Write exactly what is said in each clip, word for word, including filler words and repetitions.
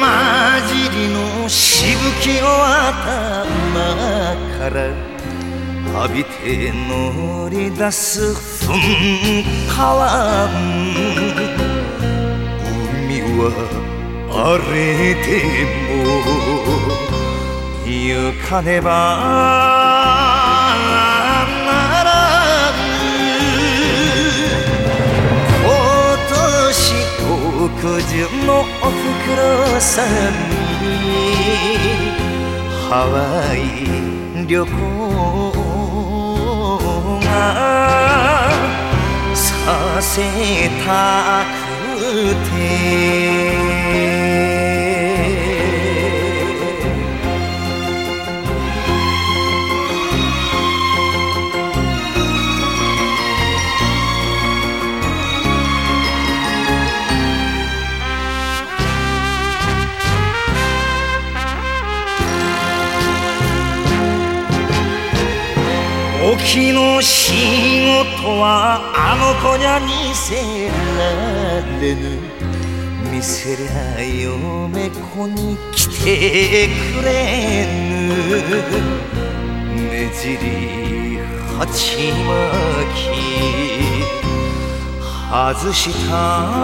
混じりのしぶきを頭から浴びて乗り出す噴火湾。海は荒れても行かねばならぬ。今年特需のおふくろさんにハワイ旅行がさせたくて。沖の仕事はあの子にゃ見せられぬ。見せりゃ嫁子に来てくれぬ。ねじり鉢巻き外した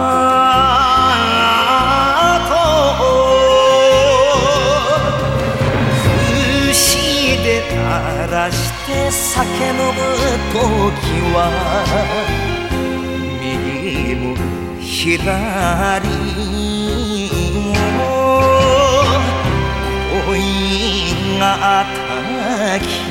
後で垂らして酒飲むときは右も左も恋がたき。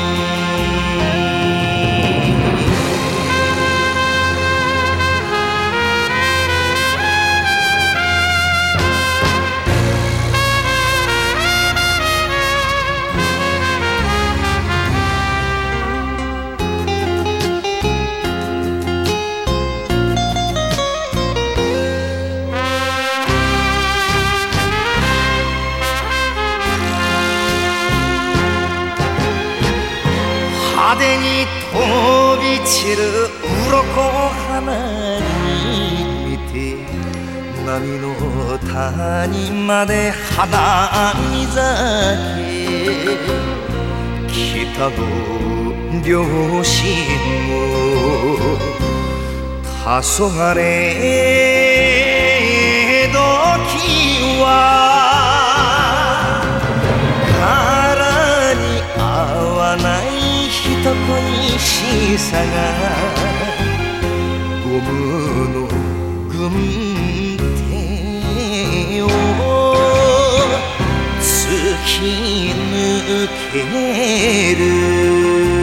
派手に飛び散る鱗花に見て波の谷まで花見酒。北の両親も黄昏時は殻に合わない人恋しさがゴムの軍手を突き抜ける。